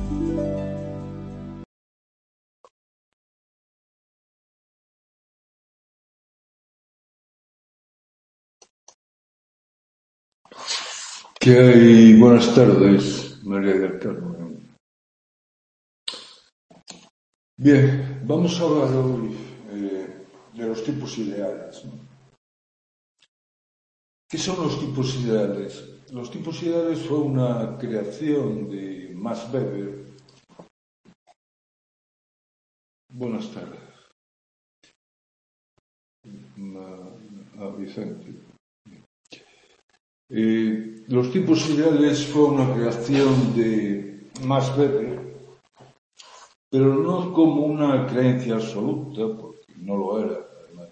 ¿Qué hay? Buenas tardes, María del Carmen. Bien, vamos a hablar hoy de los tipos ideales, ¿no? ¿Qué son los tipos ideales? Los tipos ideales fue una creación de Max Weber. Buenas tardes, Vicente. Los tipos ideales fue una creación de Max Weber, pero no como una creencia absoluta, porque no lo era, además,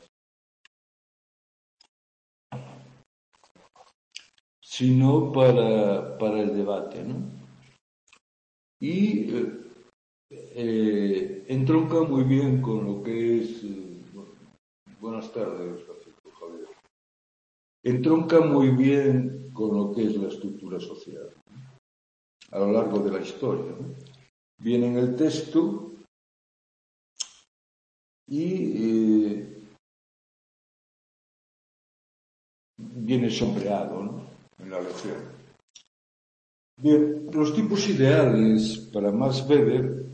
sino para el debate, ¿no? Y entronca muy bien con lo que es... buenas tardes, Javier. Entronca muy bien con lo que es la estructura social a lo largo de la historia, ¿no? Viene en el texto y viene sombreado, ¿no?, en la lección. Bien, los tipos ideales para Max Weber,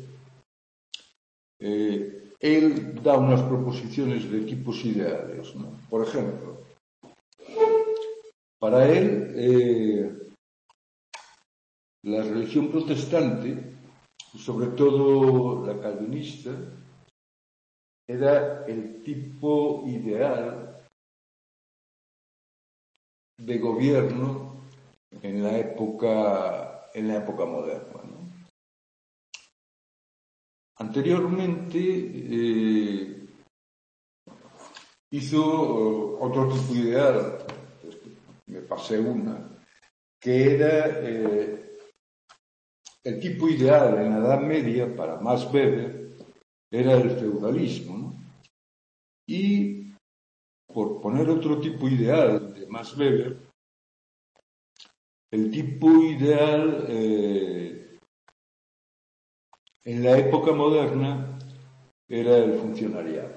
él da unas proposiciones de tipos ideales, ¿no? Por ejemplo, para él, la religión protestante, sobre todo la calvinista, era el tipo ideal de gobierno en la época moderna, ¿no? Anteriormente hizo otro tipo ideal, me pasé una, que era el tipo ideal en la Edad Media para Max Weber era el feudalismo, ¿no? Y por poner otro tipo ideal de Max Weber, el tipo ideal en la época moderna era el funcionariado.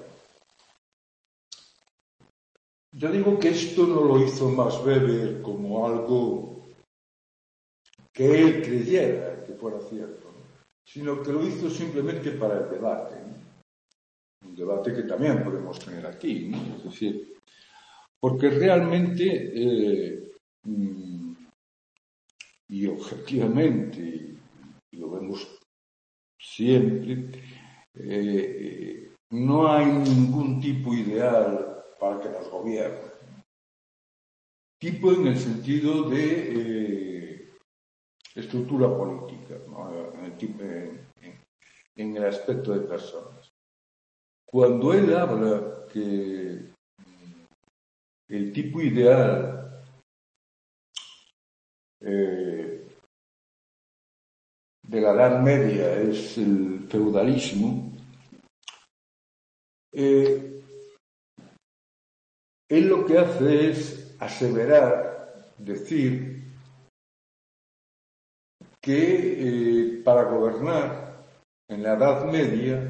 Yo digo que esto no lo hizo Max Weber como algo que él creyera que fuera cierto, ¿no?, sino que lo hizo simplemente para el debate, ¿no? Un debate que también podemos tener aquí, ¿no? Es decir, porque realmente y objetivamente, y lo vemos siempre, no hay ningún tipo ideal para que nos gobierne. Tipo en el sentido de estructura política, ¿no?, en el aspecto de personas. Cuando él habla que el tipo ideal de la Edad Media es el feudalismo, él lo que hace es aseverar, decir que para gobernar en la Edad Media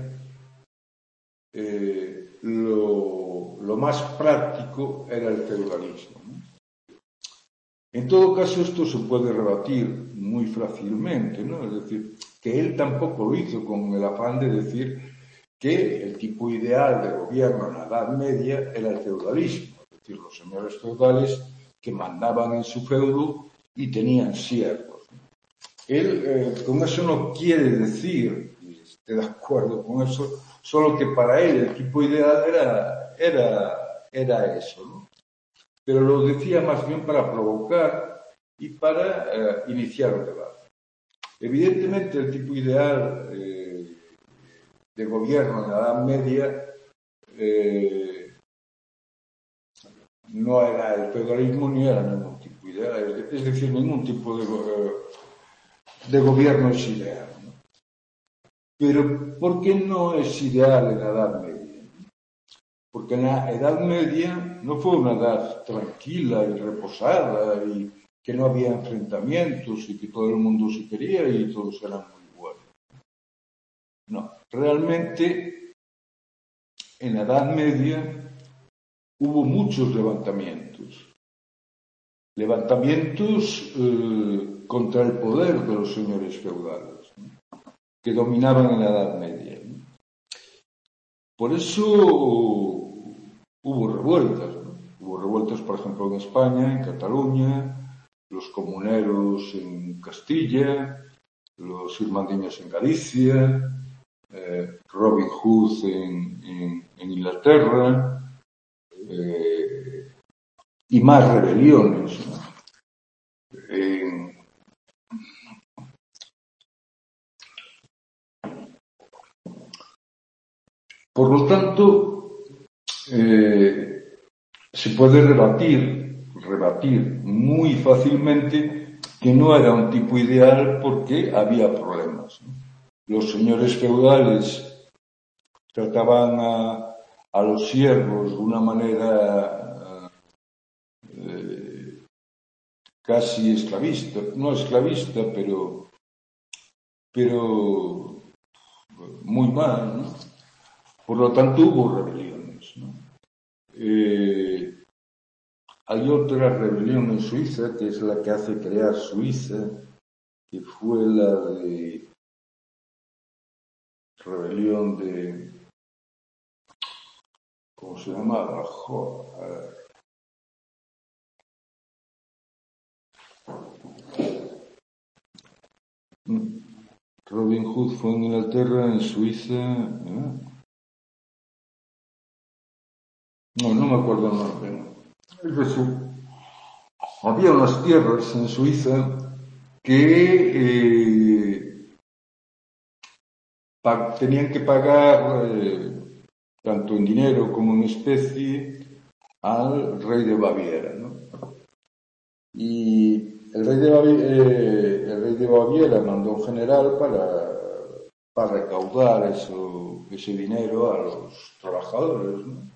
lo más práctico era el feudalismo, ¿no? En todo caso, esto se puede rebatir muy fácilmente, ¿no? Es decir, que él tampoco lo hizo con el afán de decir que el tipo ideal de gobierno en la Edad Media era el feudalismo, es decir, los señores feudales que mandaban en su feudo y tenían siervos. Él con eso no quiere decir, y esté de acuerdo con eso, solo que para él el tipo ideal era eso, ¿no? Pero lo decía más bien para provocar y para iniciar un debate. Evidentemente, el tipo ideal de gobierno en la Edad Media no era el feudalismo ni era ningún tipo ideal, es decir, ningún tipo de gobierno es ideal, ¿no? Pero ¿por qué no es ideal en la Edad Media? Porque en la Edad Media no fue una edad tranquila y reposada y que no había enfrentamientos y que todo el mundo se quería y todos eran muy buenos. No, realmente en la Edad Media hubo muchos levantamientos. Levantamientos contra el poder de los señores feudales, ¿no?, que dominaban en la Edad Media, ¿no? Por eso hubo revueltas, ¿no? Hubo revueltas, por ejemplo, en España, en Cataluña, los comuneros en Castilla, los irmandiños en Galicia, Robin Hood en Inglaterra, y más rebeliones, ¿no? Por lo tanto, se puede rebatir muy fácilmente que no era un tipo ideal porque había problemas, ¿no? Los señores feudales trataban a los siervos de una manera casi esclavista, no esclavista, pero muy mal, ¿no? Por lo tanto hubo rebeliones, ¿no? Hay otra rebelión en Suiza, que es la que hace crear Suiza, que fue la de rebelión de, ¿cómo se llamaba? Robin Hood fue en Inglaterra, en Suiza, ¿eh? No me acuerdo el nombre, ¿no? Es decir, había unas tierras en Suiza que tenían que pagar tanto en dinero como en especie al rey de Baviera, ¿no? Y el rey de Baviera mandó un general para recaudar ese dinero a los trabajadores, ¿no?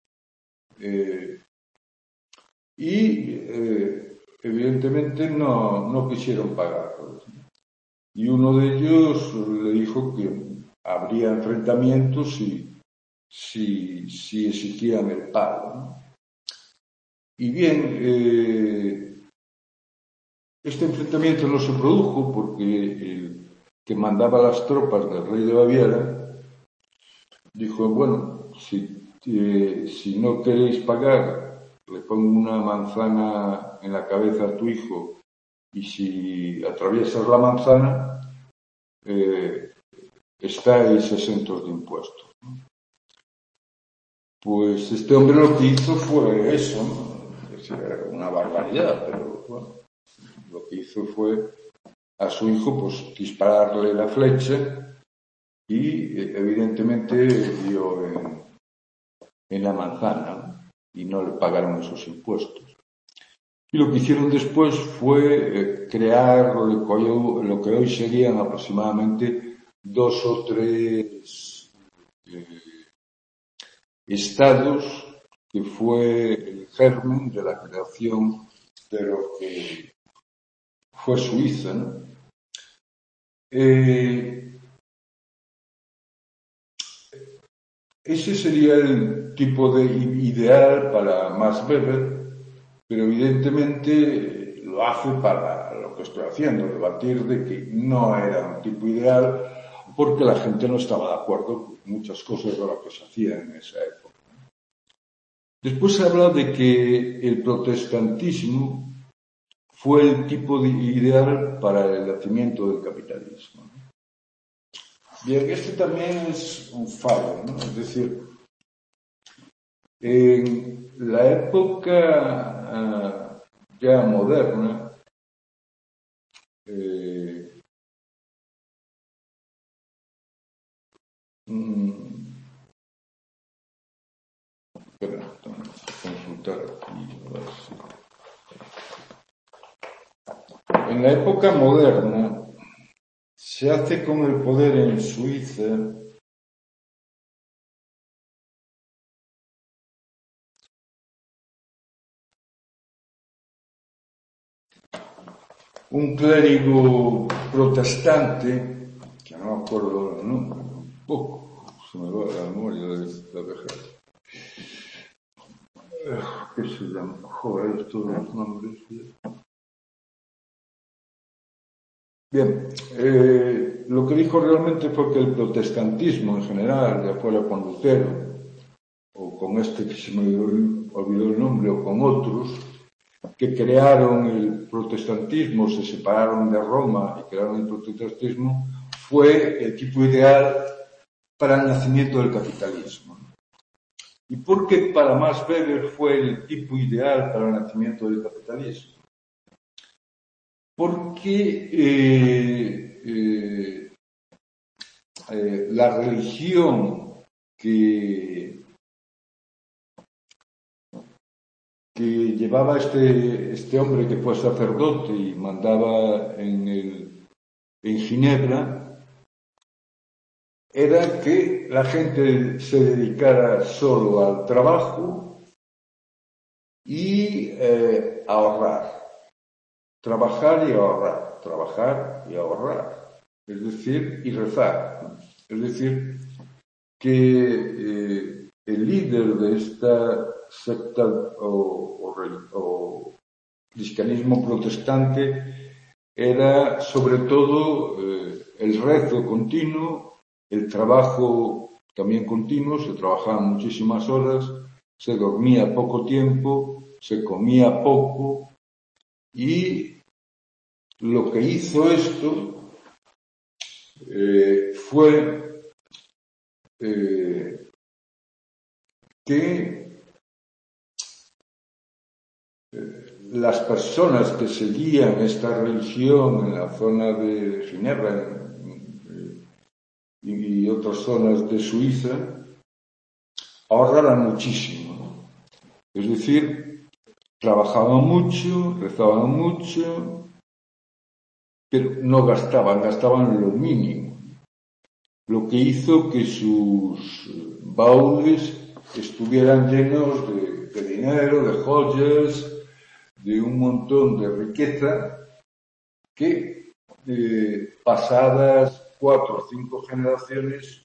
Evidentemente no quisieron pagarlos, ¿no? Y uno de ellos le dijo que habría enfrentamientos si exigían el pago, ¿no? Y bien, este enfrentamiento no se produjo porque el que mandaba las tropas del rey de Baviera dijo, bueno, si no queréis pagar, le pongo una manzana en la cabeza a tu hijo y si atraviesas la manzana, estáis exentos de impuestos. Pues este hombre lo que hizo fue eso, ¿no? Es decir, era una barbaridad, pero bueno, lo que hizo fue a su hijo pues dispararle la flecha y evidentemente dio en la manzana, ¿no? Y no le pagaron esos impuestos. Y lo que hicieron después fue crear lo que hoy serían aproximadamente 2 o 3 estados, que fue el germen de la creación de lo que fue Suiza, ¿no? Ese sería el tipo de ideal para Max Weber, pero evidentemente lo hace para lo que estoy haciendo, debatir de que no era un tipo ideal porque la gente no estaba de acuerdo con muchas cosas de lo que se hacía en esa época. Después se habla de que el protestantismo fue el tipo ideal para el nacimiento del capitalismo. Bien, este también es un fallo, ¿no? Es decir, en la época ya moderna, espera, consultar aquí. En la época moderna se hace con el poder en Suiza un clérigo protestante, que no me acuerdo el nombre, poco, se me va la memoria de esta vejez. ¿Qué se llama? Joder, estos los nombres. Bien, lo que dijo realmente fue que el protestantismo en general, ya fuera con Lutero, o con este que se me olvidó el nombre, o con otros, que crearon el protestantismo, se separaron de Roma y crearon el protestantismo, fue el tipo ideal para el nacimiento del capitalismo. ¿Y por qué para Max Weber fue el tipo ideal para el nacimiento del capitalismo? Porque la religión que llevaba este hombre que fue sacerdote y mandaba en Ginebra, era que la gente se dedicara solo al trabajo y ahorrar. Trabajar y ahorrar. Trabajar y ahorrar. Es decir, y rezar. Es decir, que el líder de esta secta o cristianismo protestante era sobre todo el rezo continuo, el trabajo también continuo, se trabajaban muchísimas horas, se dormía poco tiempo, se comía poco, y lo que hizo esto fue que las personas que seguían esta religión en la zona de Ginebra y otras zonas de Suiza ahorraran muchísimo, ¿no? Es decir, trabajaban mucho, rezaban mucho, pero no gastaban lo mínimo, lo que hizo que sus baúles estuvieran llenos de dinero, de joyas, de un montón de riqueza que pasadas 4 o 5 generaciones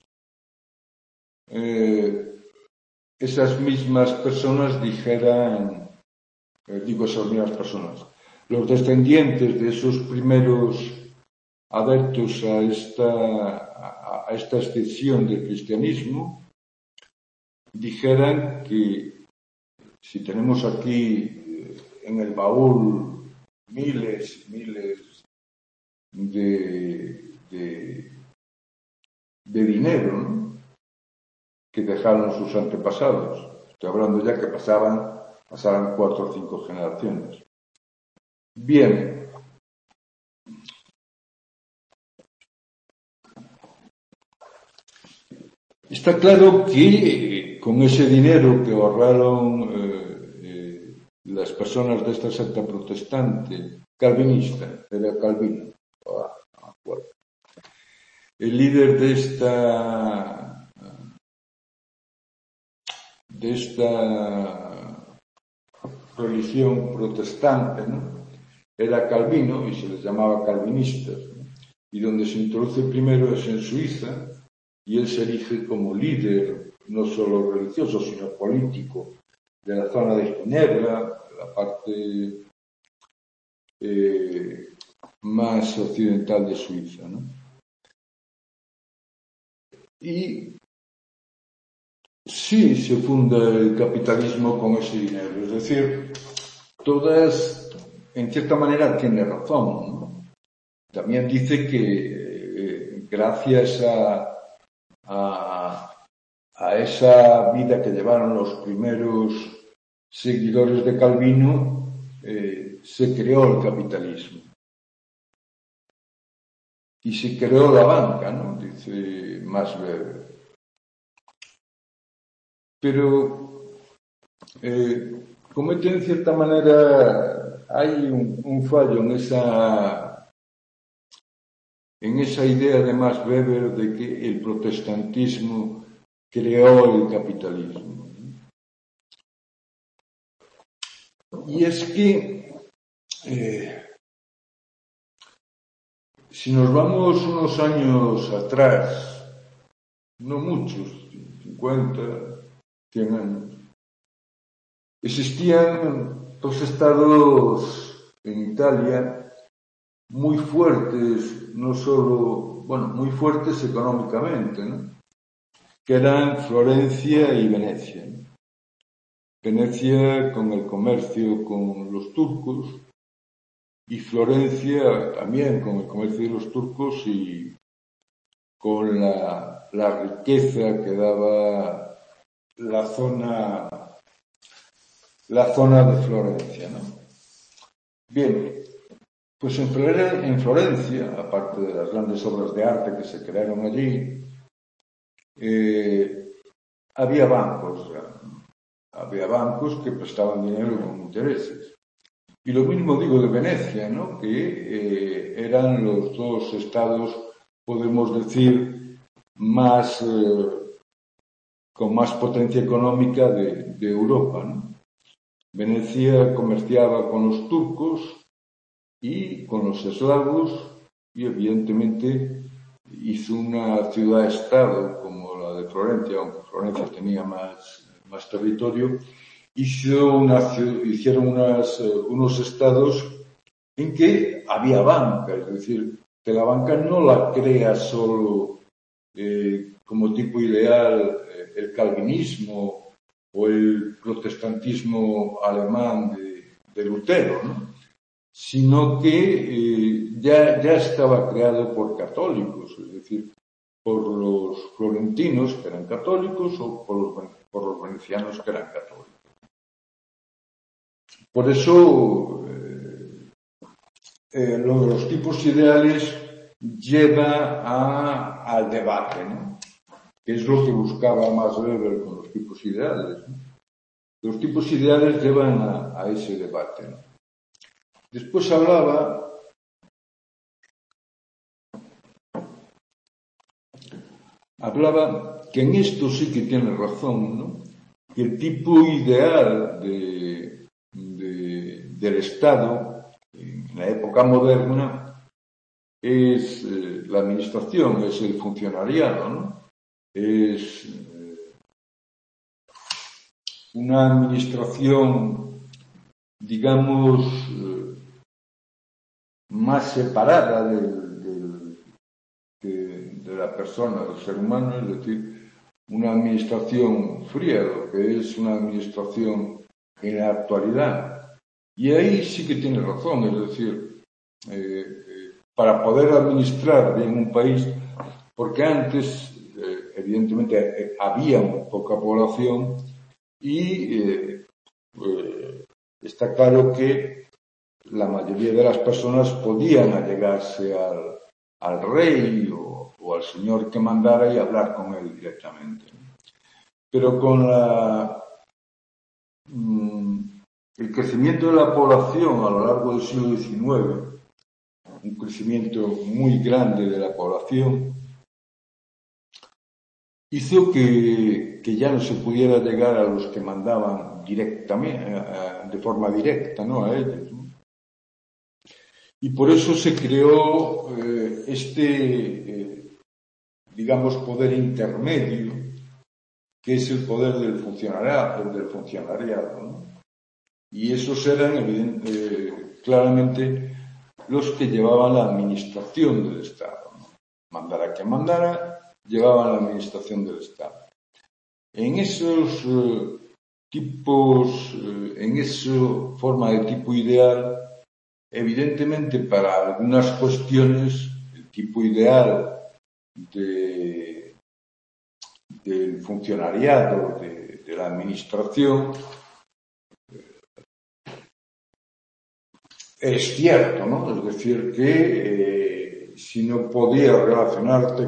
esas mismas personas dijeran, esas mismas personas, los descendientes de esos primeros adeptos a esta excepción del cristianismo, dijeran que si tenemos aquí en el baúl miles de dinero, ¿no?, que dejaron sus antepasados. Estoy hablando ya que pasaran 4 o 5 generaciones. Bien. Está claro que con ese dinero que ahorraron las personas de esta secta protestante, calvinista, era Calvino, el líder de esta religión protestante, ¿no?, era Calvino y se les llamaba calvinistas, ¿no? Y donde se introduce primero es en Suiza, y él se erige como líder no solo religioso sino político de la zona de Ginebra, la parte más occidental de Suiza, ¿no? Y sí se funda el capitalismo con ese dinero, es decir, en cierta manera tiene razón, ¿no? También dice que gracias a esa vida que llevaron los primeros seguidores de Calvino, se creó el capitalismo. Y se creó la banca, ¿no?, dice Max Weber. Pero comete en cierta manera, hay un fallo en esa idea de Max Weber de que el protestantismo creó el capitalismo. Y es que si nos vamos unos años atrás, no muchos, 50, 100 años, existían dos estados en Italia muy fuertes, no solo, bueno, muy fuertes económicamente, ¿no? Que eran Florencia y Venecia. Venecia con el comercio con los turcos y Florencia también con el comercio de los turcos y con la riqueza que daba la zona de Florencia, ¿no? Bien, pues en Florencia, aparte de las grandes obras de arte que se crearon allí, había bancos, que prestaban dinero con intereses. Y lo mismo digo de Venecia, ¿no? Que eran los dos estados, podemos decir, más con más potencia económica de Europa, ¿no? Venecia comerciaba con los turcos y con los eslavos y evidentemente hizo una ciudad-estado como la de Florencia, aunque Florencia tenía más territorio, hicieron unos estados en que había banca, es decir, que la banca no la crea solo como tipo ideal el calvinismo o el protestantismo alemán de Lutero, ¿no? Sino que ya estaba creado por católicos, es decir, por los florentinos que eran católicos o por los venecianos que eran católicos. Por eso lo de los tipos ideales lleva al debate, ¿no? Que es lo que buscaba Max Weber con los tipos ideales, ¿no? Los tipos ideales llevan a ese debate, ¿no? Después hablaba que en esto sí que tiene razón, ¿no? Que el tipo ideal del Estado en la época moderna es la administración, es el funcionariado, ¿no? Es una administración, digamos, más separada de la persona, del ser humano, es decir, una administración fría, lo que es una administración en la actualidad. Y ahí sí que tiene razón, es decir, para poder administrar bien un país, porque antes, evidentemente, había muy poca población y está claro que la mayoría de las personas podían allegarse al rey o al señor que mandara y hablar con él directamente. Pero con el crecimiento de la población a lo largo del siglo XIX, un crecimiento muy grande de la población, hizo que ya no se pudiera llegar a los que mandaban directamente, de forma directa, ¿no? A ellos, ¿no? Y por eso se creó digamos, poder intermedio, que es el poder del funcionariado, ¿no? Y esos eran claramente los que llevaban la administración del Estado, ¿no? Mandara que mandara, llevaban la administración del Estado. En esos en esa forma de tipo ideal, evidentemente para algunas cuestiones el tipo ideal del funcionariado, de la administración, es cierto, ¿no? Es decir, que si no podías relacionarte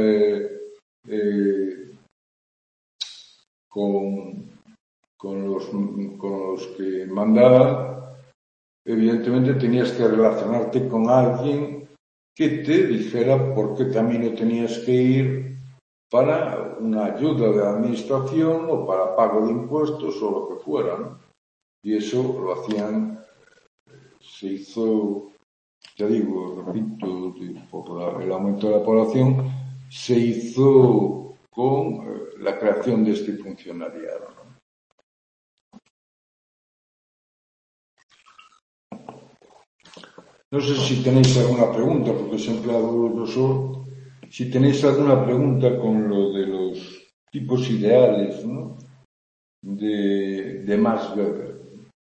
con los que mandaban, evidentemente tenías que relacionarte con alguien que te dijera por qué camino tenías que ir para una ayuda de la administración o para pago de impuestos o lo que fuera, ¿no? Y eso lo hacían, se hizo, ya digo, repito, por el aumento de la población, se hizo con la creación de este funcionariado, ¿no? No sé si tenéis alguna pregunta, porque siempre hablo yo. Si tenéis alguna pregunta con lo de los tipos ideales, ¿no?, de Max Weber.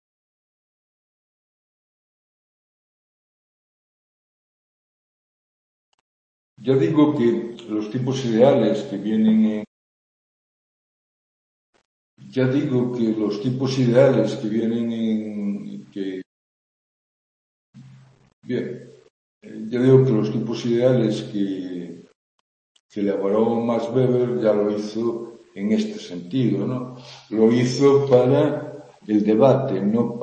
Ya digo que los tipos ideales que vienen en... Ya digo que los tipos ideales que vienen en... Bien, ya digo que los tipos ideales que elaboró Max Weber ya lo hizo en este sentido, ¿no? Lo hizo para el debate, no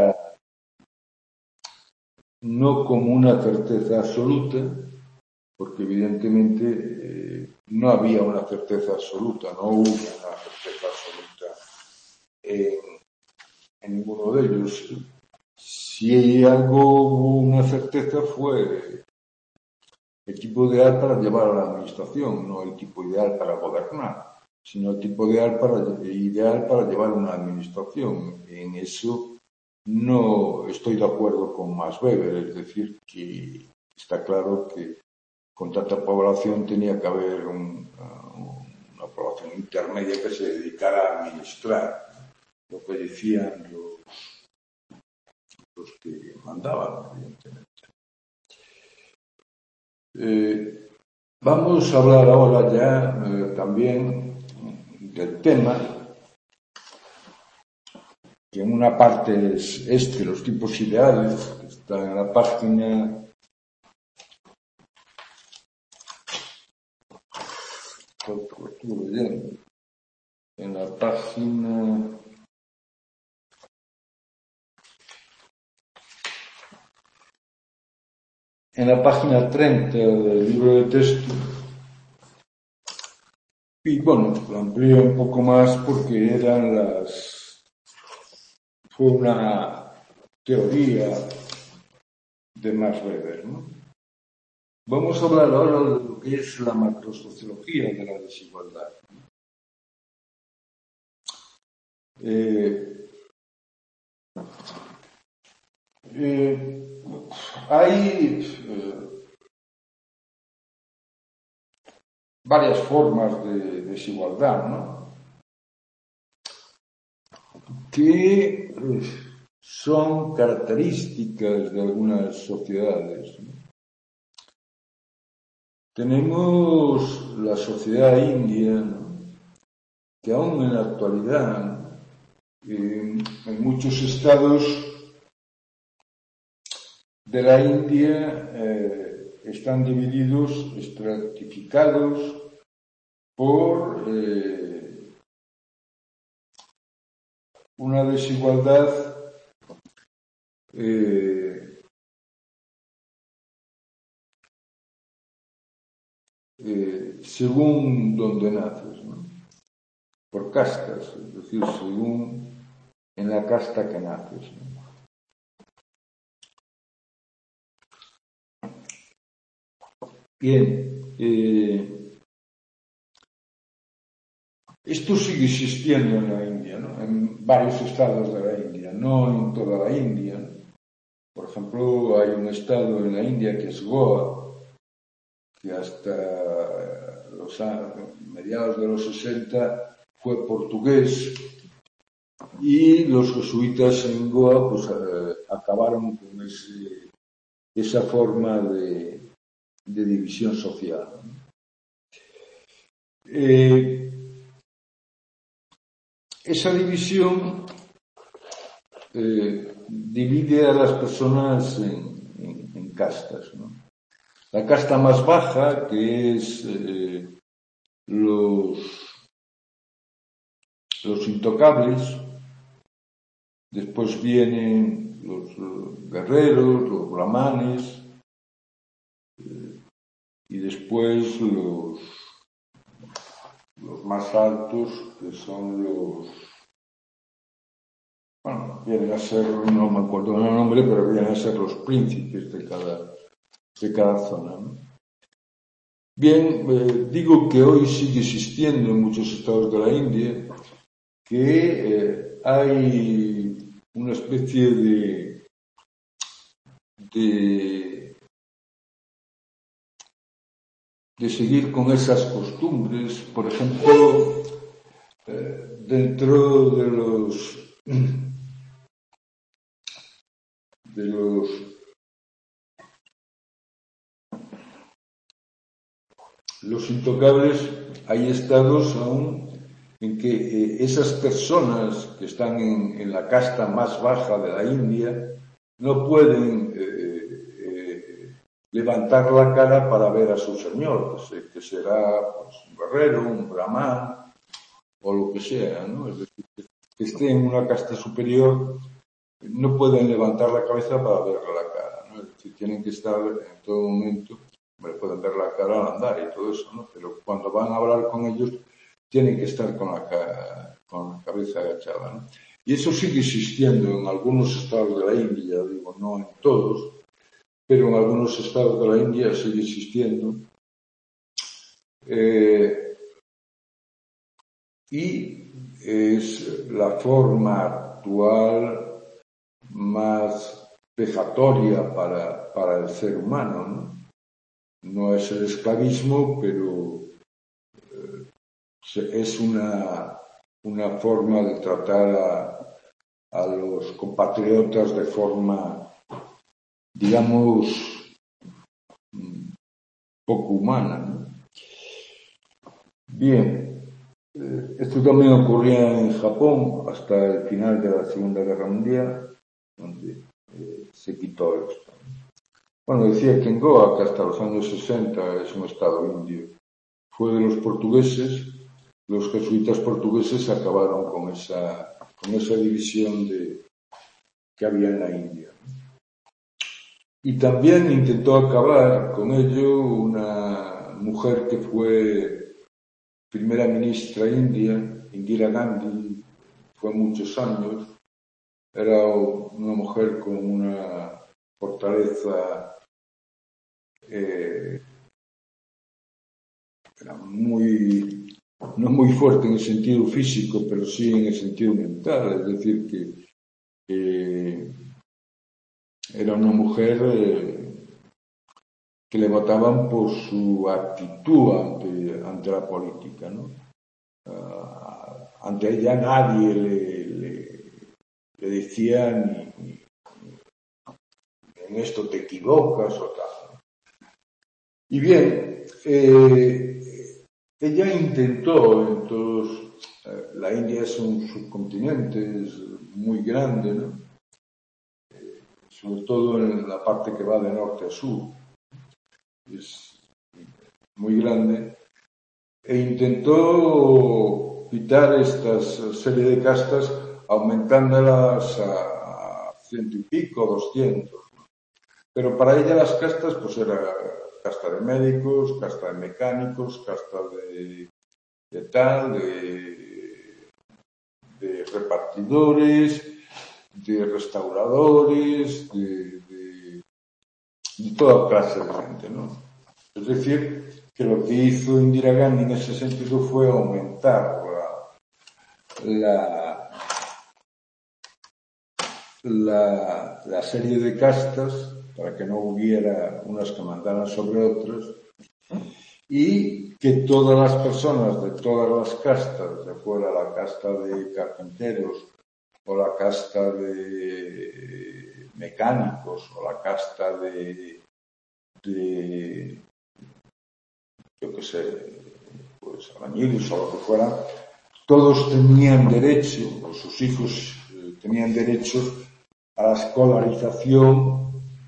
como una certeza absoluta, porque evidentemente no había una certeza absoluta, no hubo una certeza absoluta en ninguno de ellos. Si algo hubo una certeza fue el tipo ideal para llevar a la administración, no el tipo ideal para gobernar, sino el tipo ideal para llevar una administración. En eso no estoy de acuerdo con Max Weber, es decir, que está claro que con tanta población tenía que haber una población intermedia que se dedicara a administrar lo que decían los que mandaban, evidentemente. Vamos a hablar ahora ya también del tema, que en una parte es los tipos ideales, que está en la página... Lo estuve leyendo. En la página... En la página 30 del libro de texto. Y bueno, lo amplío un poco más porque fue una teoría de Max Weber, ¿no? Vamos a hablar ahora de lo que es la macrosociología de la desigualdad. Hay varias formas de desigualdad, ¿no?, que son características de algunas sociedades, ¿no? Tenemos la sociedad india, ¿no?, que aún en la actualidad, en muchos estados de la India están divididos, estratificados por una desigualdad según donde naces, ¿no?, por castas, es decir, según en la casta que naces, ¿no? Bien, esto sigue existiendo en la India, ¿no?, en varios estados de la India, no en toda la India, ¿no? Por ejemplo, hay un estado en la India que es Goa, que hasta mediados de los 60 fue portugués, y los jesuitas en Goa pues acabaron con esa forma de división social, ¿no? Esa división divide a las personas en castas, ¿no? La casta más baja, que es los intocables, después vienen los guerreros, los brahmanes, y después los más altos, que son vienen a ser, no me acuerdo el nombre, pero vienen a ser los príncipes de cada zona, ¿no? Bien, digo que hoy sigue existiendo en muchos estados de la India que hay una especie de, de seguir con esas costumbres. Por ejemplo, dentro de los intocables, hay estados aún en que esas personas que están en la casta más baja de la India no pueden levantar la cara para ver a su señor, que será pues, un guerrero, un brahman o lo que sea, ¿no? Es decir, que esté en una casta superior no pueden levantar la cabeza para verle la cara, ¿no? Es decir, tienen que estar en todo momento, pueden ver la cara al andar y todo eso, ¿no? Pero cuando van a hablar con ellos tienen que estar con la cabeza agachada, ¿no? Y eso sigue existiendo en algunos estados de la India, digo, no en todos, pero en algunos estados de la India sigue existiendo. Y es la forma actual más vejatoria para el ser humano, ¿no? No es el esclavismo, pero es una forma de tratar a los compatriotas de forma, digamos, poco humana, ¿no? Bien, esto también ocurría en Japón hasta el final de la Segunda Guerra Mundial, donde se quitó esto. Bueno, decía que en Goa, que hasta los años 60 es un estado indio, fue de los portugueses. Los jesuitas portugueses acabaron con esa división que había en la India. Y también intentó acabar con ello una mujer que fue primera ministra india, Indira Gandhi, fue muchos años. Era una mujer con una fortaleza, era no muy fuerte en el sentido físico, pero sí en el sentido mental. Es decir, que era una mujer que le votaban por su actitud ante la política, ¿no? Ante ella nadie le decía ni en esto te equivocas o tal. Y bien, ella intentó, entonces, la India es un subcontinente, es muy grande, ¿no? Sobre todo en la parte que va de norte a sur, es muy grande, e intentó quitar esta serie de castas aumentándolas a 100 y pico, 200. Pero para ella las castas pues era casta de médicos, casta de mecánicos, casta de repartidores, de restauradores, de toda clase de gente, ¿no? Es decir, que lo que hizo Indira Gandhi en ese sentido fue aumentar la serie de castas para que no hubiera unas que mandaran sobre otras y que todas las personas de todas las castas, ya fuera la casta de carpinteros o la casta de mecánicos o la casta de yo qué sé, pues albañiles o lo que fuera, todos tenían derecho, o sus hijos tenían derecho a la escolarización,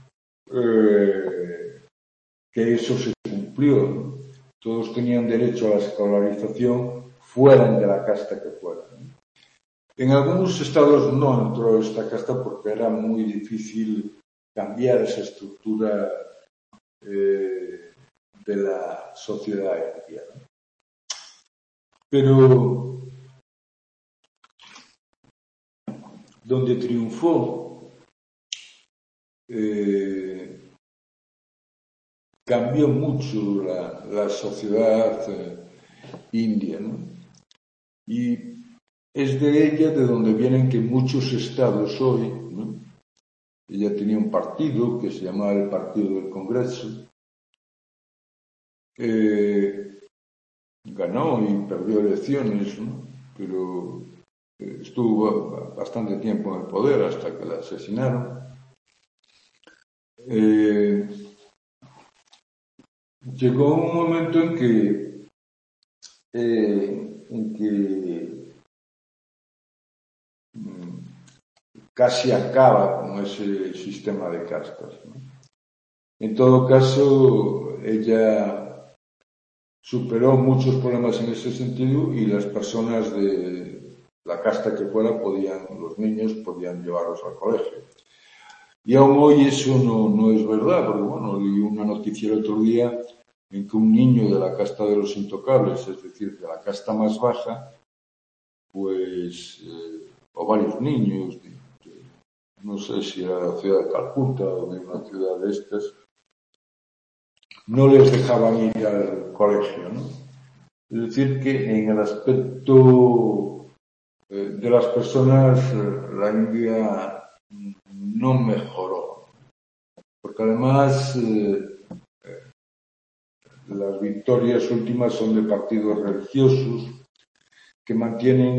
que eso se cumplió, ¿no? Todos tenían derecho a la escolarización fueran de la casta que fueran, ¿no? En algunos estados no entró esta casta porque era muy difícil cambiar esa estructura de la sociedad india, ¿no? Pero donde triunfó cambió mucho la sociedad india, ¿no? Y es de ella de donde vienen que muchos estados hoy, ¿no? Ella tenía un partido que se llamaba el Partido del Congreso, ganó y perdió elecciones, ¿no? Pero estuvo bastante tiempo en el poder hasta que la asesinaron. Llegó un momento en que casi acaba con ese sistema de castas, ¿no? En todo caso, ella superó muchos problemas en ese sentido y las personas de la casta que fuera los niños podían llevarlos al colegio. Y aún hoy eso no es verdad, porque bueno, leí una noticia el otro día en que un niño de la casta de los intocables, es decir, de la casta más baja, pues, o varios niños, no sé si era de la ciudad de Calcuta o de una ciudad de estas, no les dejaban ir al colegio, ¿no? Es decir, que en el aspecto de las personas, la India no mejoró, porque además las victorias últimas son de partidos religiosos que mantienen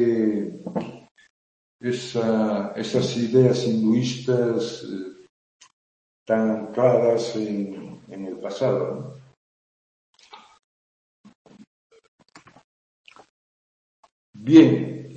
esas ideas hinduistas tan ancladas en el pasado, ¿no? Bien,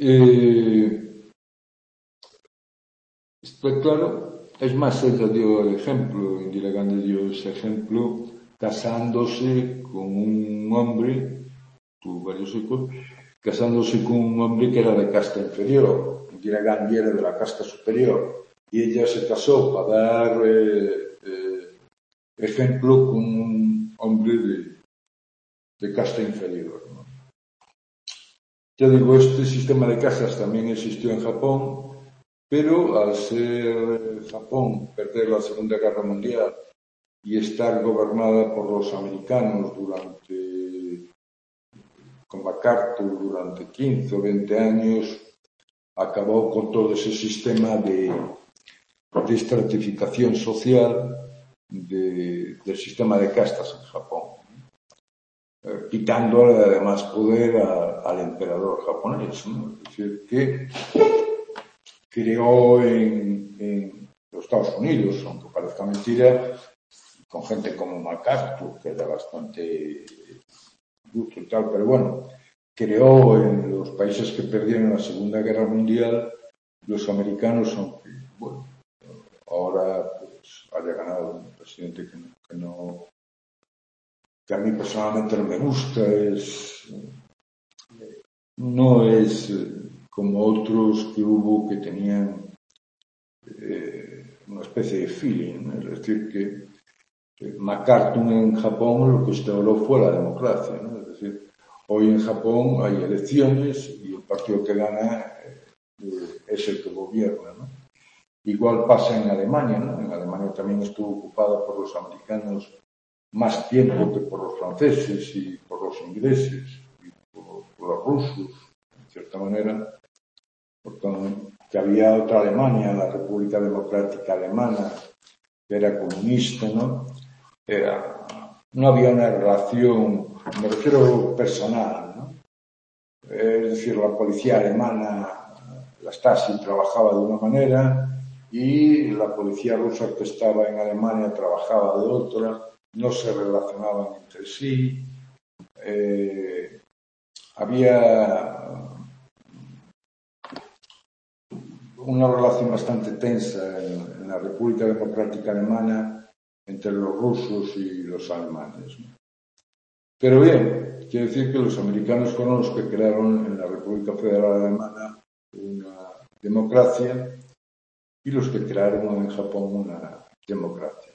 está claro. Es más, ella dio el ejemplo, Indira Gandhi dio ese ejemplo casándose con un hombre, tuvo varios hijos, casándose con un hombre que era de casta inferior. Indira Gandhi era de la casta superior y ella se casó para dar ejemplo con un hombre de casta inferior, ¿no? Ya digo, este sistema de castas también existió en Japón, pero al ser Japón perder la Segunda Guerra Mundial y estar gobernada por los americanos con MacArthur durante 15 o 20 años, acabó con todo ese sistema de estratificación social del sistema de castas en Japón, quitándole además poder al emperador japonés, ¿no? Es decir, que creó en los Estados Unidos, aunque parezca mentira, con gente como MacArthur, que era bastante duro y tal, pero bueno, creó en los países que perdieron la Segunda Guerra Mundial, los americanos, aunque, bueno, ahora pues haya ganado un presidente que a mí personalmente no me gusta, no es como otros que hubo que tenían una especie de feeling, ¿no? Es decir, que MacArthur en Japón lo que instauró fue la democracia, ¿no? Es decir, hoy en Japón hay elecciones y el partido que gana es el que gobierna, ¿no? Igual pasa en Alemania, ¿no? En Alemania también estuvo ocupada por los americanos más tiempo que por los franceses y por los ingleses y por los rusos, en cierta manera, porque había otra Alemania, la República Democrática Alemana, que era comunista, ¿no? No había una relación, me refiero personal, ¿no? Es decir, la policía alemana, la Stasi, trabajaba de una manera y la policía rusa que estaba en Alemania trabajaba de otra, no se relacionaban entre sí, había una relación bastante tensa en la República Democrática Alemana entre los rusos y los alemanes, ¿no? Pero bien, quiere decir que los americanos fueron los que crearon en la República Federal Alemana una democracia y los que crearon en Japón una democracia.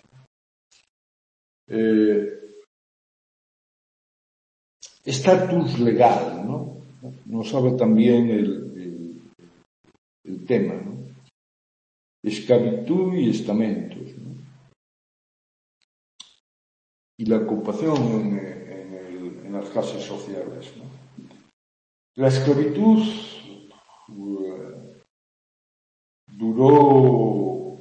Estatus legal, ¿no? No sabe también el tema, ¿no? Esclavitud y estamentos, ¿no? y la ocupación en las clases sociales, ¿no? La esclavitud duró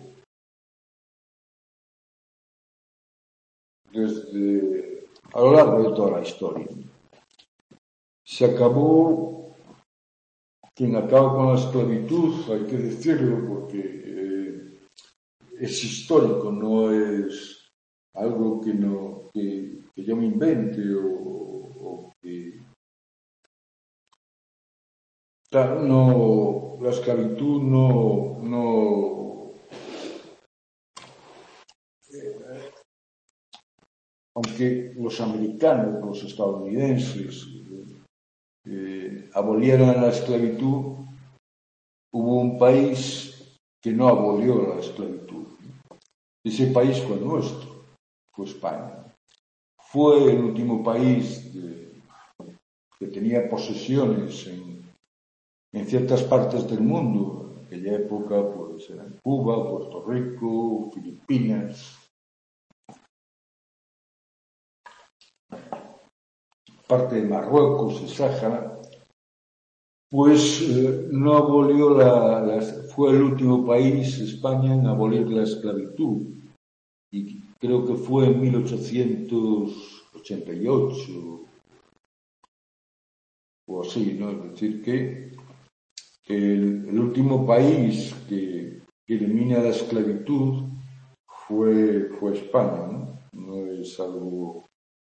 a lo largo de toda la historia. Se acabó, quien acaba con la esclavitud, hay que decirlo porque es histórico, no es algo que yo me invente o que... No, la esclavitud aunque los americanos, los estadounidenses abolieron la esclavitud, hubo un país que no abolió la esclavitud. Ese país fue nuestro, fue España. Fue el último país que tenía posesiones en ciertas partes del mundo. En aquella época, pues, eran Cuba, Puerto Rico, Filipinas, parte de Marruecos, de Sáhara. Pues no abolió fue el último país, España, en abolir la esclavitud. Y creo que fue en 1888 o así, ¿no? Es decir, que el último país que elimina la esclavitud fue España, ¿no? No es algo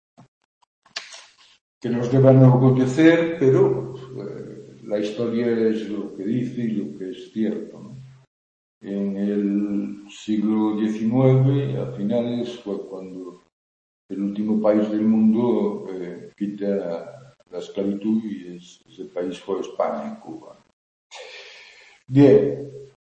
que nos deba enorgullecer, pero la historia es lo que dice y lo que es cierto, ¿no? En el siglo XIX, a finales, fue cuando el último país del mundo quita la esclavitud y ese país fue España, Cuba. Bien.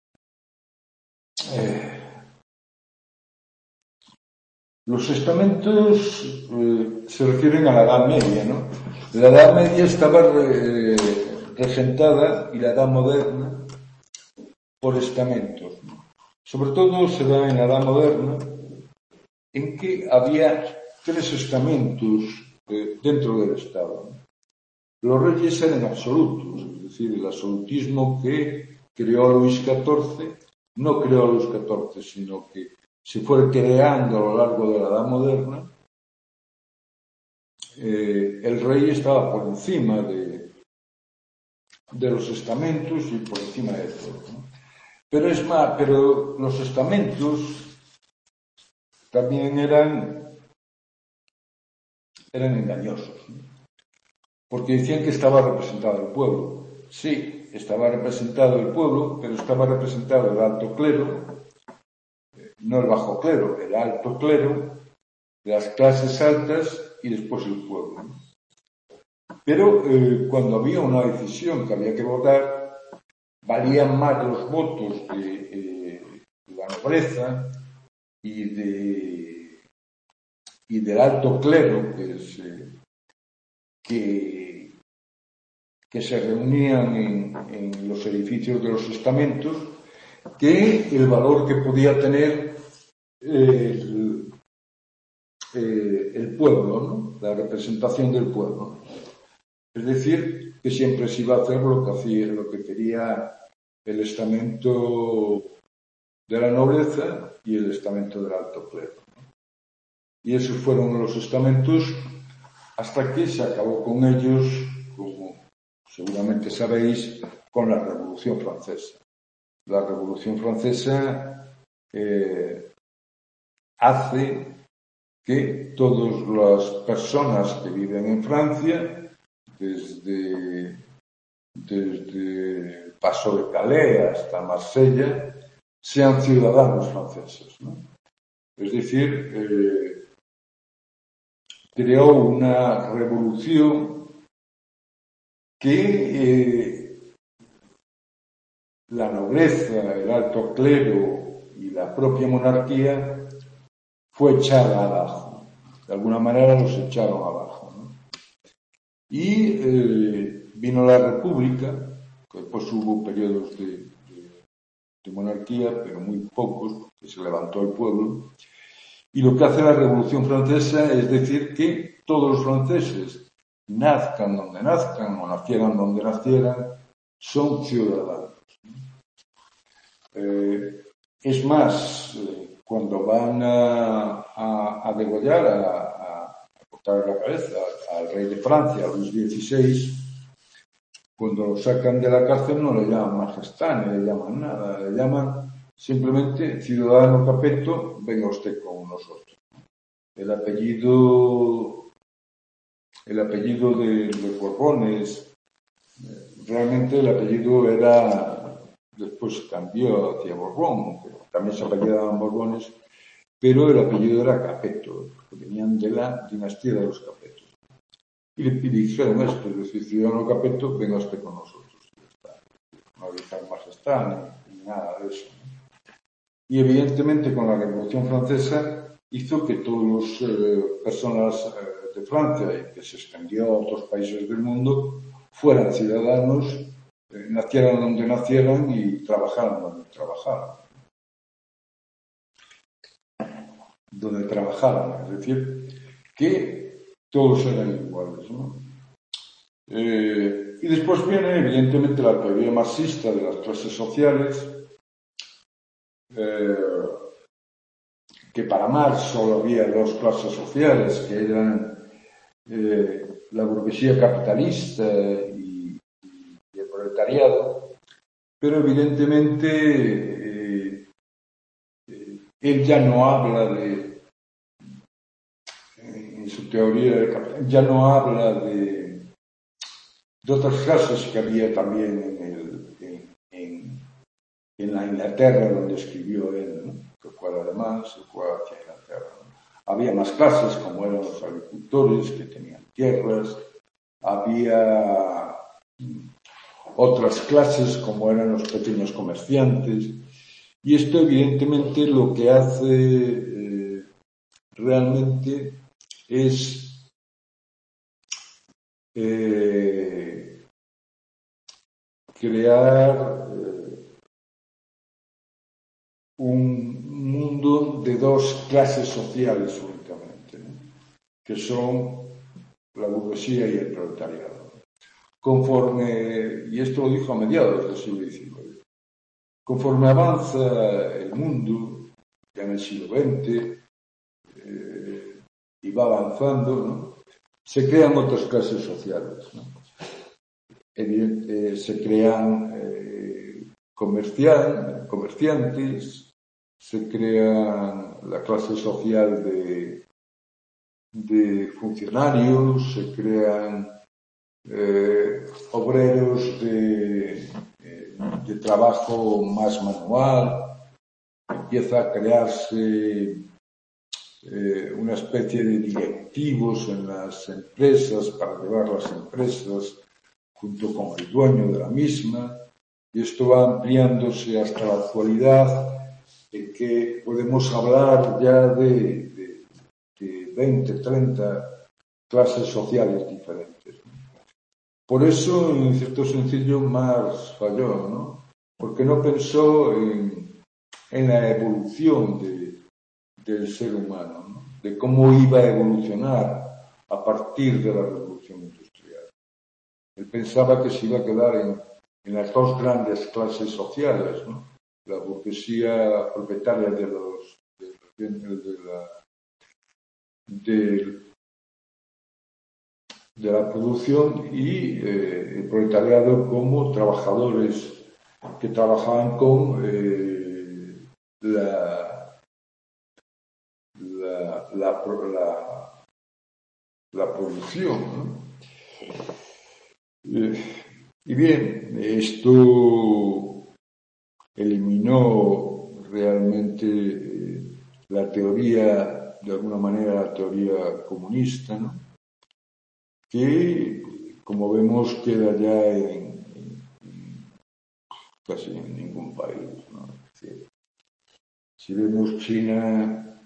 Los estamentos se refieren a la Edad Media, ¿no? La Edad Media estaba regentada y la Edad Moderna por estamentos, ¿no? Sobre todo se da en la Edad Moderna, en que había 3 estamentos dentro del Estado, ¿no? Los reyes eran absolutos, es decir, el absolutismo que creó Luis XIV, no creó Luis XIV, sino que se fue creando a lo largo de la Edad Moderna. El rey estaba por encima de los estamentos y por encima de todo, ¿no? Pero los estamentos también eran engañosos, ¿no? Porque decían que estaba representado el pueblo. Sí, estaba representado el pueblo, pero estaba representado el alto clero, no el bajo clero, el alto clero, las clases altas y después el pueblo, ¿no? Pero cuando había una decisión que había que votar, valían más los votos de la nobleza y del alto clero, que se reunían en los edificios de los estamentos, que el valor que podía tener el pueblo, ¿no? La representación del pueblo. Es decir, que siempre se iba a hacer lo que quería el estamento de la nobleza y el estamento del alto clero, ¿no? Y esos fueron los estamentos hasta que se acabó con ellos, como seguramente sabéis, con la Revolución Francesa. La Revolución Francesa hace que todas las personas que viven en Francia, desde el Paso de Calais hasta Marsella, sean ciudadanos franceses, ¿no? Es decir, creó una revolución que la nobleza, el alto clero y la propia monarquía fue echada abajo. De alguna manera los echaron abajo, ¿no? Y vino la República, que después hubo periodos de monarquía, pero muy pocos, porque se levantó el pueblo. Y lo que hace la Revolución Francesa es decir que todos los franceses, nazcan donde nazcan o nacieran donde nacieran, son ciudadanos. Es más, cuando van a degollar, a cortar la cabeza al rey de Francia, Luis XVI, cuando lo sacan de la cárcel no le llaman majestad, ni le llaman nada, le llaman simplemente ciudadano Capeto, venga usted con nosotros. El apellido de los Borbones, realmente el apellido era, después cambió hacia Borbón, también se apellidaban Borbones, pero el apellido era Capeto, que venían de la dinastía de los Capetos. Y le dijeron esto, es decir, ciudadano Capeto, venga usted con nosotros. No dijeron majestad ni nada de eso. Y evidentemente con la Revolución Francesa hizo que todas las personas de Francia y que se extendió a otros países del mundo fueran ciudadanos, nacieran donde nacieran y trabajaran donde trabajaran. Es decir, que todos eran iguales, ¿no? Y después viene, evidentemente, la teoría marxista de las clases sociales, que para Marx solo había dos clases sociales, que eran la burguesía capitalista y el proletariado, pero evidentemente él ya no habla en su teoría del capital, ya no habla de otras clases que había también en la Inglaterra donde escribió él, ¿no? Que fue alemán, se fue hacia Inglaterra, ¿no? Había más clases, como eran los agricultores, que tenían tierras, había otras clases, como eran los pequeños comerciantes, y esto evidentemente lo que hace realmente es crear un mundo de dos clases sociales únicamente, ¿no? Que son la burguesía y el proletariado. Y esto lo dijo a mediados del siglo XIX, conforme avanza el mundo, ya en el siglo XX, y va avanzando, ¿no? Se crean otras clases sociales, ¿no? Se crean comerciantes, se crean la clase social de funcionarios, se crean obreros de trabajo más manual, empieza a crearse una especie de directivos en las empresas para llevar las empresas junto con el dueño de la misma, y esto va ampliándose hasta la actualidad, en que podemos hablar ya de 20, 30 clases sociales diferentes. Por eso, en cierto sentido, Marx falló, ¿no? Porque no pensó en la evolución del ser humano, ¿no? De cómo iba a evolucionar a partir de la revolución industrial. Él pensaba que se iba a quedar en las dos grandes clases sociales, ¿no? La burguesía propietaria de la producción y el proletariado como trabajadores que trabajaban con la producción, ¿no? Y bien, esto eliminó realmente la teoría, de alguna manera la teoría comunista, ¿no? Que, como vemos, queda ya casi en ningún país, ¿no? Si vemos China,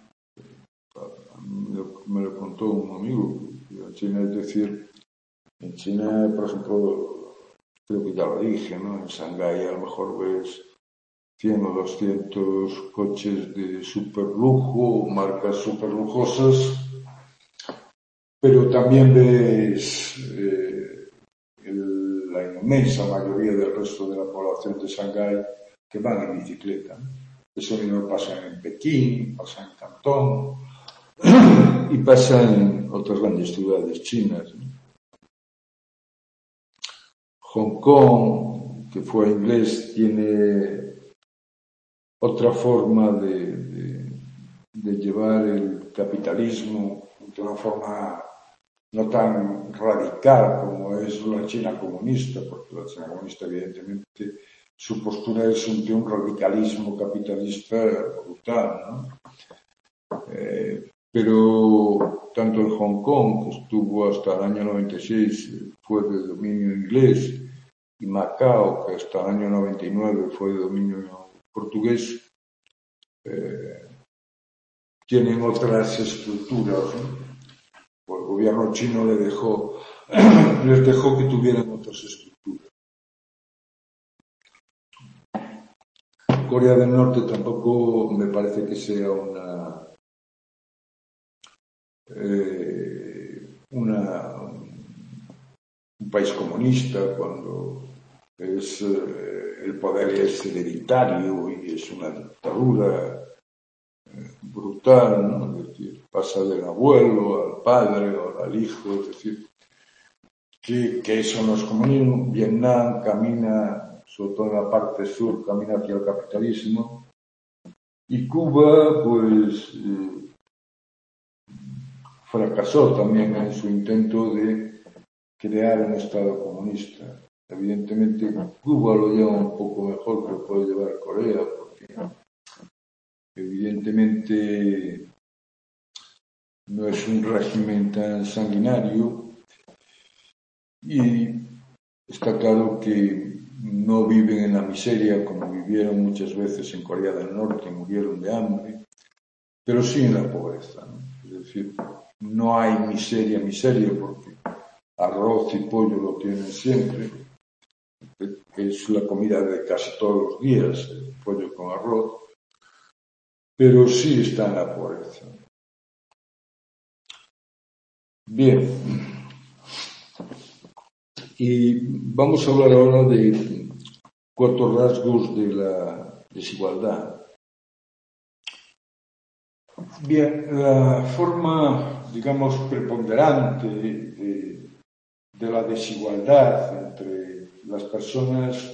me lo contó un amigo, China, es decir, en China, por ejemplo, creo que ya lo dije, ¿no? En Shanghái a lo mejor ves 100 o 200 coches de superlujo, marcas superlujosas, pero también ves la inmensa mayoría del resto de la población de Shanghái que van en bicicleta. Eso mismo pasa en Pekín, pasa en Cantón y pasa en otras grandes ciudades chinas. Hong Kong, que fue inglés, tiene otra forma de llevar el capitalismo de una forma no tan radical como es la China comunista, porque la China comunista evidentemente su postura es de un radicalismo capitalista brutal, ¿no? Pero tanto en Hong Kong, que estuvo hasta el año 96, fue de dominio inglés, y Macao, que hasta el año 99 fue de dominio portugués, tienen otras estructuras, ¿no? El gobierno chino les dejó que tuvieran otras estructuras. Corea del Norte tampoco me parece que sea un país comunista cuando el poder es hereditario y es una dictadura brutal, ¿no? Es decir, pasa del abuelo al padre o al hijo, es decir, que eso no es comunismo. Vietnam camina, sobre todo en la parte sur, camina hacia el capitalismo, y Cuba, pues, fracasó también en su intento de crear un Estado comunista. Evidentemente, Cuba lo lleva un poco mejor que lo puede llevar Corea, porque evidentemente no es un régimen tan sanguinario y está claro que no viven en la miseria como vivieron muchas veces en Corea del Norte, murieron de hambre, pero sí en la pobreza, ¿no? Es decir, no hay miseria, porque arroz y pollo lo tienen siempre, es la comida de casi todos los días, el pollo con arroz, pero sí está en la pobreza. Bien, y vamos a hablar ahora de 4 rasgos de la desigualdad. Bien, la forma, digamos, preponderante de la desigualdad entre las personas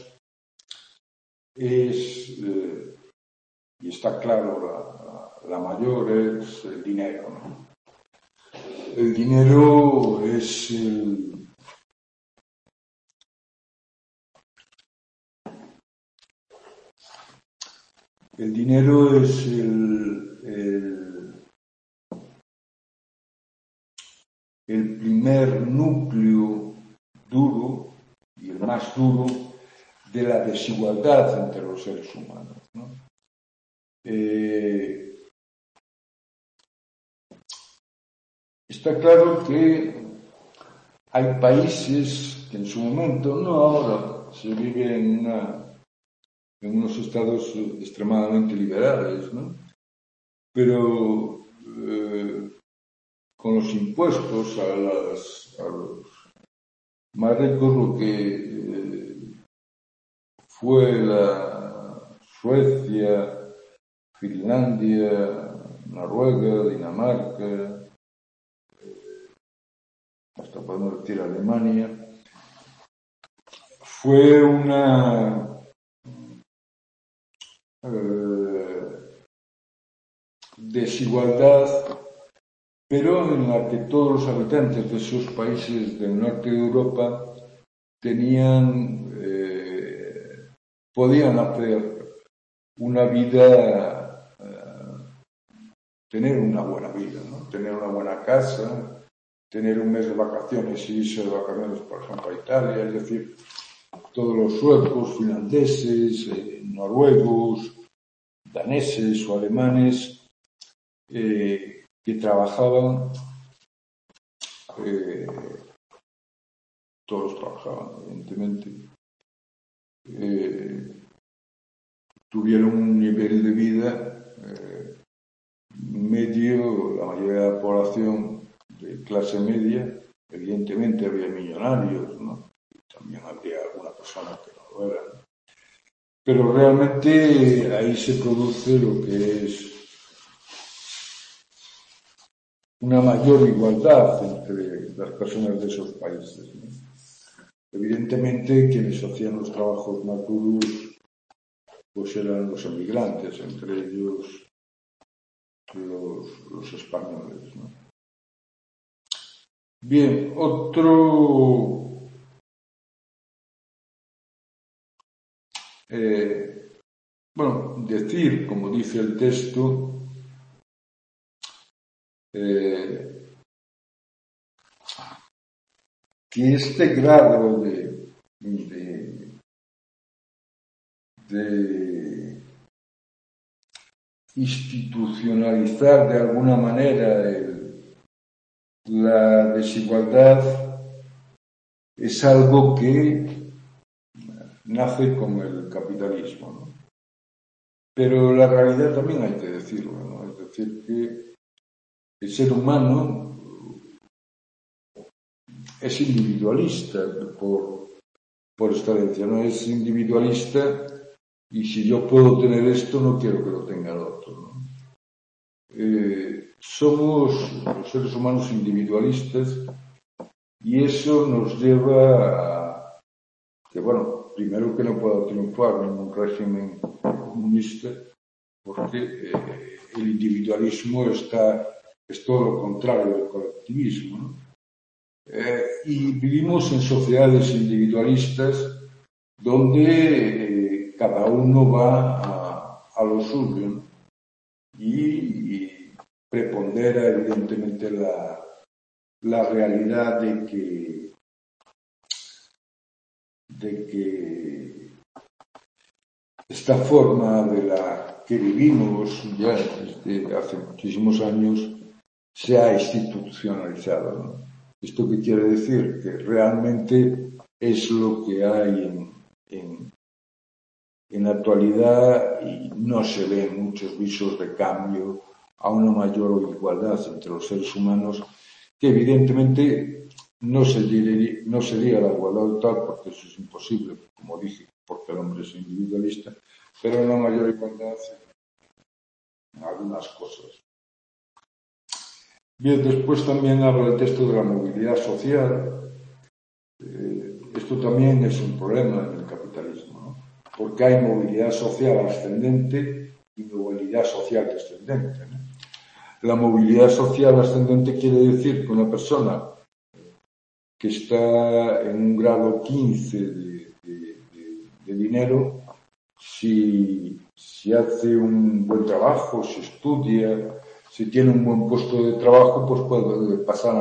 es, y está claro, la mayor es el dinero, ¿no? El dinero es el primer núcleo duro y el más duro de la desigualdad entre los seres humanos, ¿no? Está claro que hay países que en su momento, no ahora, se vive en unos estados extremadamente liberales, ¿no? Pero con los impuestos a los más ricos, lo que fue la Suecia, Finlandia, Noruega, Dinamarca, hasta podemos decir Alemania, fue una desigualdad, pero en la que todos los habitantes de esos países del norte de Europa podían hacer una vida, tener una buena vida, ¿no? Tener una buena casa, tener un mes de vacaciones y irse de vacaciones, por ejemplo, a Italia, es decir, todos los suecos, finlandeses, noruegos, daneses o alemanes que trabajaban, todos trabajaban, evidentemente, tuvieron un nivel de vida medio. La mayoría de la población de clase media, evidentemente había millonarios, ¿no? También habría alguna persona que no lo era, ¿no? Pero realmente ahí se produce lo que es una mayor igualdad entre las personas de esos países, ¿no? Evidentemente, quienes hacían los trabajos más duros pues eran los emigrantes, entre ellos los españoles, ¿no? Bien, decir, como dice el texto, que este grado de institucionalizar de alguna manera la desigualdad es algo que nace con el capitalismo, ¿no? Pero la realidad también hay que decirlo, ¿no? Es decir, que el ser humano es individualista por excelencia, ¿no? Es individualista y si yo puedo tener esto, no quiero que lo tenga el otro, ¿no? Somos los seres humanos individualistas y eso nos lleva a que, bueno, primero que no pueda triunfar ningún régimen comunista porque el individualismo es todo lo contrario del colectivismo, ¿no? Y vivimos en sociedades individualistas donde cada uno va a lo suyo, ¿no? Y prepondera evidentemente la realidad de que esta forma de la que vivimos ya desde hace muchísimos años se ha institucionalizado, ¿no? ¿Esto qué quiere decir? Que realmente es lo que hay en la actualidad y no se ven muchos visos de cambio a una mayor igualdad entre los seres humanos, que evidentemente no sería la igualdad total, porque eso es imposible, como dije, porque el hombre es individualista, pero una mayor igualdad en algunas cosas. Bien, después también habla el texto de la movilidad social. Esto también es un problema en el capitalismo, ¿no? Porque hay movilidad social ascendente y movilidad social descendente, ¿no? La movilidad social ascendente quiere decir que una persona que está en un grado 15 de dinero, si hace un buen trabajo, si estudia, si tiene un buen puesto de trabajo, pues puede pasar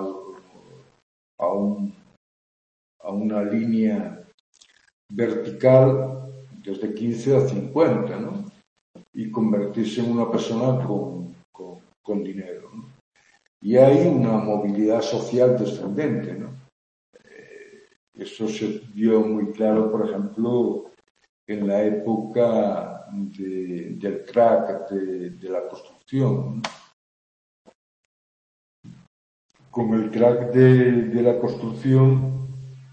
a una línea vertical desde 15 a 50, ¿no? Y convertirse en una persona con dinero, ¿no? Y hay una movilidad social descendente, ¿no? Eso se vio muy claro, por ejemplo, en la época del crack de la construcción, ¿no? Con el crack de la construcción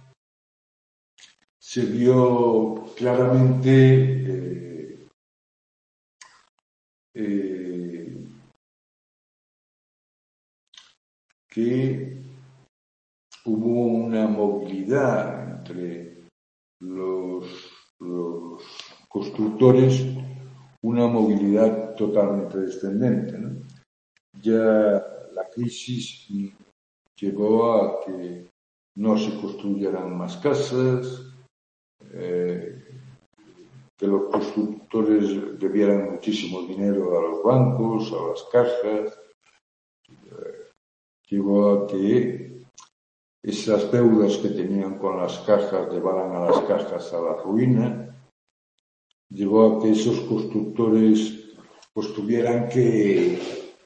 se vio claramente que hubo una movilidad entre los constructores, una movilidad totalmente descendente, ¿no? Ya la crisis llevó a que no se construyeran más casas, que los constructores debieran muchísimo dinero a los bancos, a las cajas, llevó a que esas deudas que tenían con las cajas llevaran a las cajas a la ruina, llevó a que esos constructores pues tuvieran que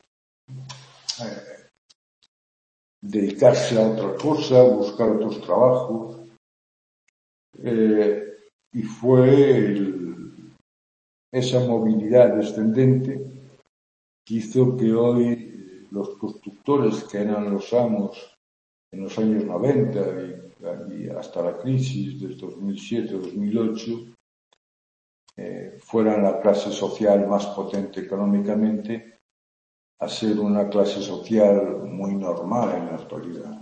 dedicarse a otra cosa, buscar otros trabajos, y fue esa movilidad descendente que hizo que hoy los constructores que eran los amos en los años 90 y hasta la crisis del 2007-2008 fueran la clase social más potente económicamente a ser una clase social muy normal en la actualidad.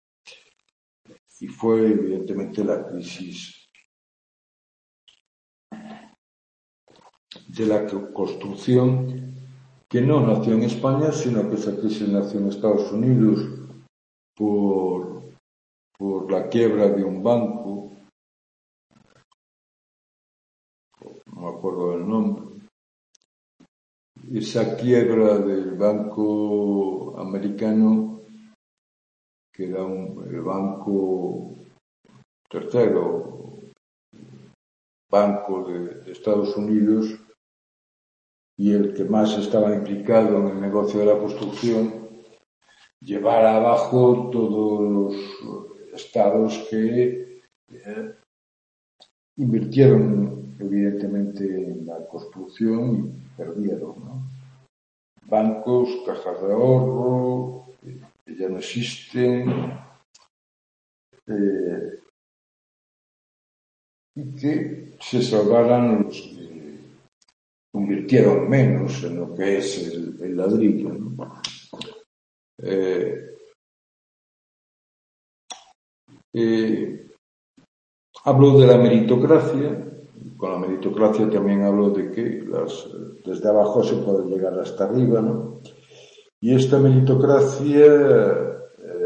Y fue evidentemente la crisis de la construcción, que no nació en España, sino que esa crisis nació en Estados Unidos por la quiebra de un banco, no me acuerdo del nombre. Esa quiebra del banco americano, que era el banco tercero banco de Estados Unidos y el que más estaba implicado en el negocio de la construcción, llevar abajo todos los estados que invirtieron evidentemente en la construcción y perdieron, ¿no? Bancos, cajas de ahorro, que ya no existen, y que se salvaran los que invirtieron menos en lo que es el ladrillo, ¿no? Hablo de la meritocracia. Con la meritocracia también hablo de que desde abajo se puede llegar hasta arriba, ¿no? Y esta meritocracia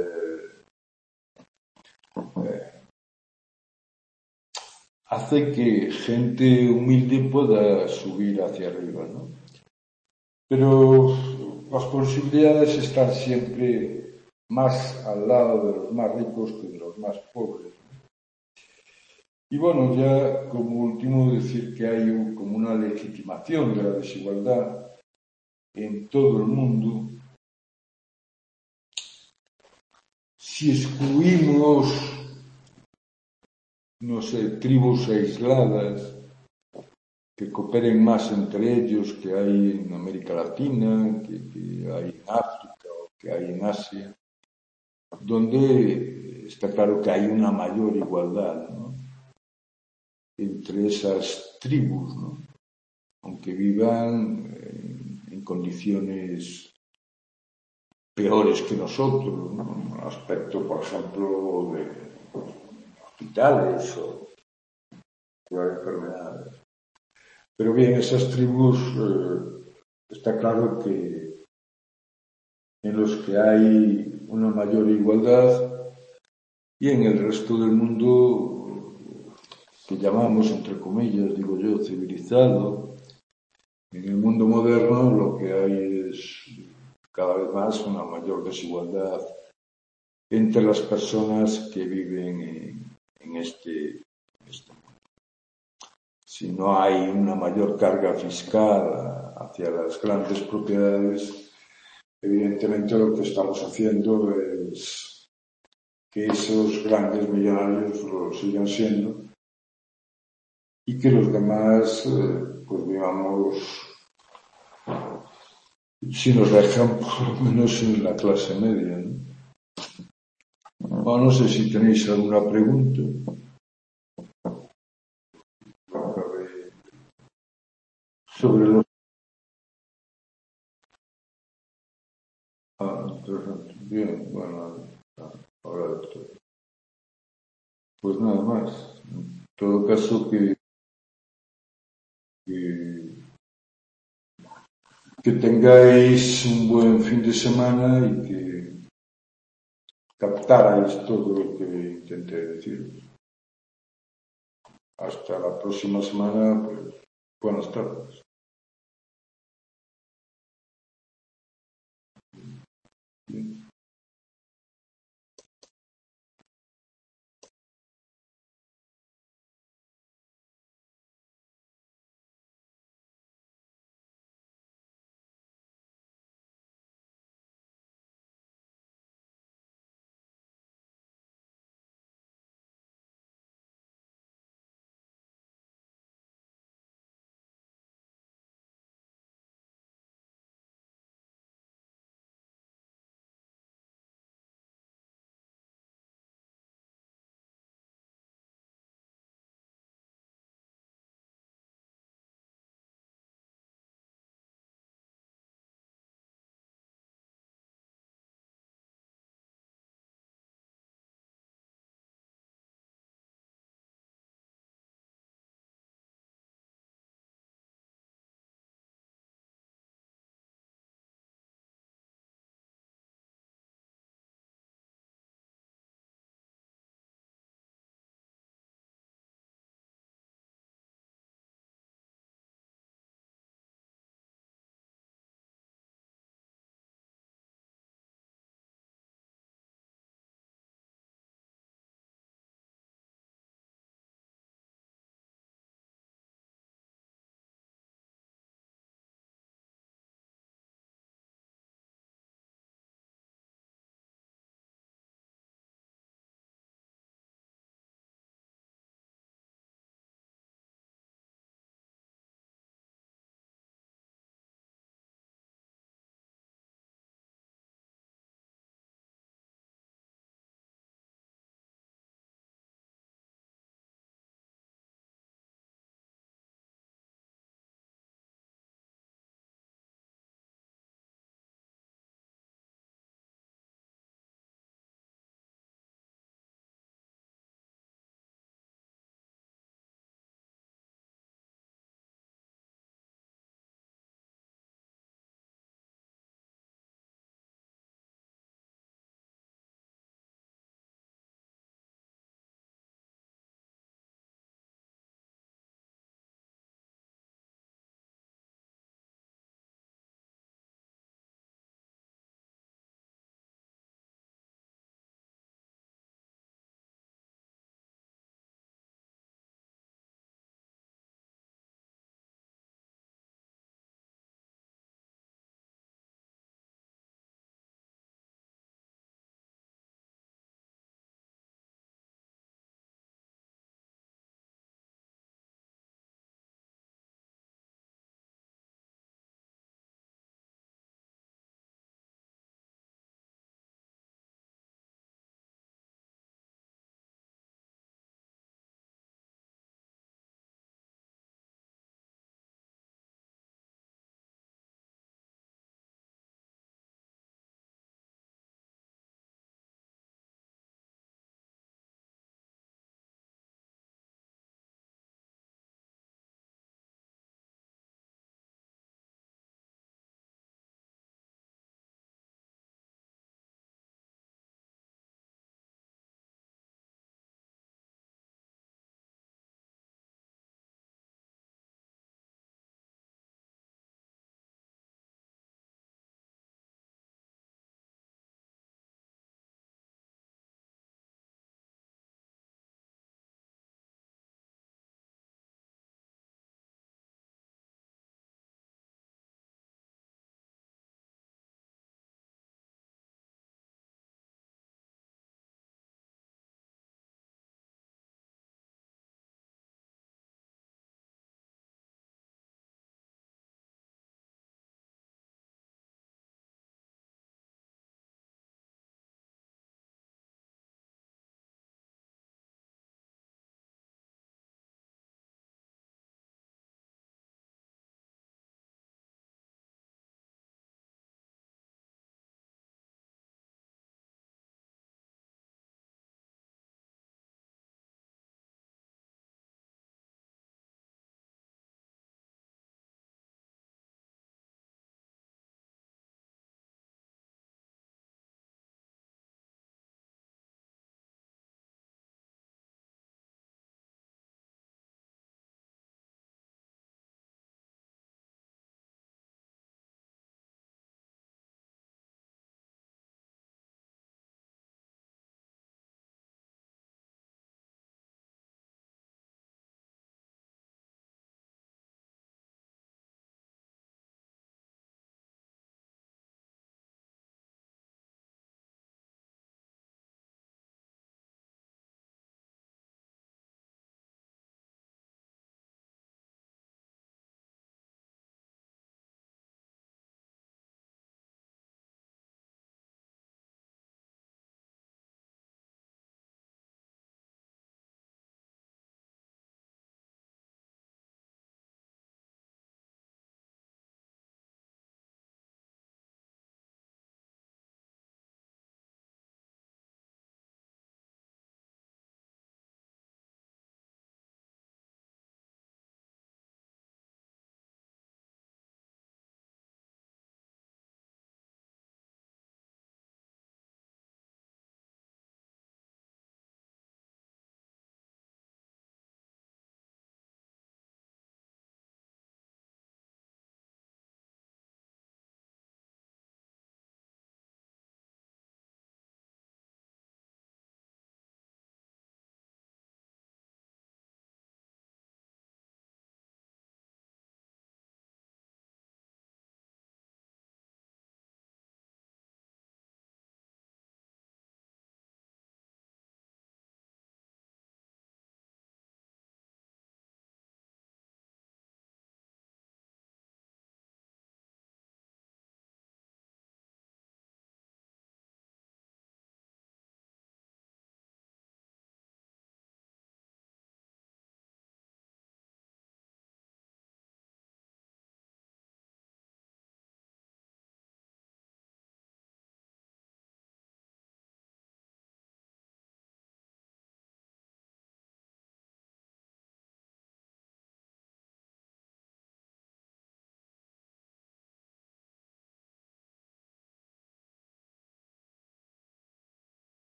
hace que gente humilde pueda subir hacia arriba, ¿no? Pero las posibilidades están siempre más al lado de los más ricos que de los más pobres. Y bueno, ya como último decir que hay como una legitimación de la desigualdad en todo el mundo. Si excluimos, no sé, tribus aisladas que cooperen más entre ellos que hay en América Latina, que hay en África o que hay en Asia, donde está claro que hay una mayor igualdad, ¿no?, entre esas tribus, ¿no?, aunque vivan en condiciones peores que nosotros, ¿no?, aspecto, por ejemplo, de hospitales o de enfermedades. Pero bien, esas tribus, está claro que en los que hay una mayor igualdad, y en el resto del mundo, que llamamos, entre comillas, digo yo, civilizado, en el mundo moderno lo que hay es cada vez más una mayor desigualdad entre las personas que viven en este mundo. Si no hay una mayor carga fiscal hacia las grandes propiedades, evidentemente lo que estamos haciendo es que esos grandes millonarios lo sigan siendo y que los demás, pues vivamos, si nos dejan, por lo menos en la clase media, ¿no? Bueno, no sé si tenéis alguna pregunta sobre los... Interesante. Bien, bueno, ahora pues nada más. En todo caso que tengáis un buen fin de semana y que captarais todo lo que intenté decir. Hasta la próxima semana, pues buenas tardes.